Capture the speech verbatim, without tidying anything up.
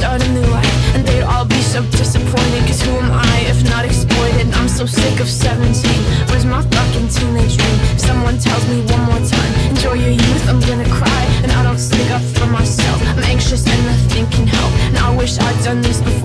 start a new life, and they'd all be so disappointed. Cause who am I if not exploited? I'm so sick of seventeen. Where's my fucking teenage dream? If someone tells me one more time, enjoy your youth, I'm gonna cry. And I don't stick up for myself, I'm anxious and nothing can help. And I wish I'd done this before.